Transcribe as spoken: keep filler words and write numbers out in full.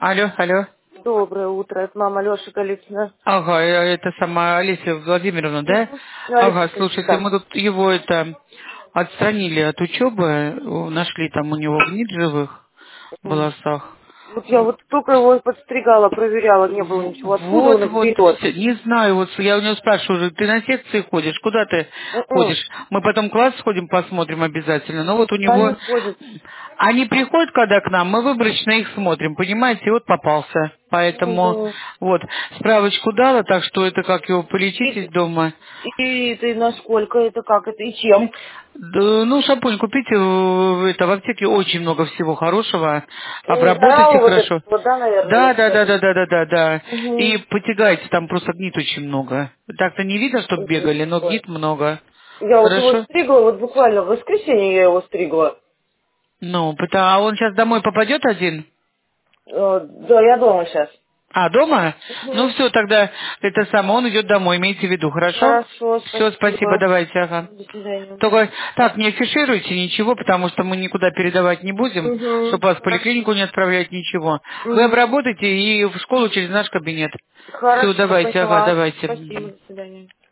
Алло, алло. Доброе утро, это мама Лёша Голицына. Ага, э, это сама Олеся Владимировна, да? Угу. Ага, Алексей, слушайте, да. мы тут его это отстранили от учебы, о, нашли там у него гниль живых в М. волосах. Вот я вот только его подстригала, проверяла, не было В- ничего. Откуда он Вот, их вот, берет? всё. Не знаю, вот я у него спрашиваю, уже, ты на секции ходишь, куда ты М-м. ходишь? Мы потом класс сходим, посмотрим обязательно, но вот у Да не него, ходит. они приходят когда к нам, мы выборочно их смотрим, понимаете, и вот попался. Поэтому, Угу. вот, справочку дала, так что это как его полечитесь И, дома. и ты насколько это, как это и чем? Да, ну, шампунь купите, в- это, в аптеке очень много всего хорошего, обработайте Минерал вот этот хорошо. вот, да, наверное, Да, или да, что да, это? да, да, да, да, да. И Угу. потягайте, там просто гнит очень много. Так-то не видно, что Ужас бегали, но какой. гнит много. Я вот его Хорошо? стригла, вот буквально в воскресенье я его стригла. Ну, пыта- а он сейчас домой попадет один? Э, Да, я дома сейчас. А, дома? Ну Угу. все, тогда это самое, он идет домой, имейте в виду, хорошо? Хорошо, Все, спасибо, спасибо. давайте, ага. До свидания. Только так, не афишируйте ничего, потому что мы никуда передавать не будем, Угу. чтобы вас в Хорошо. поликлинику не отправлять, ничего. Вы Угу. обработаете и в школу через наш кабинет. Все, Хорошо, давайте, ага, поняла. давайте. Спасибо, до свидания.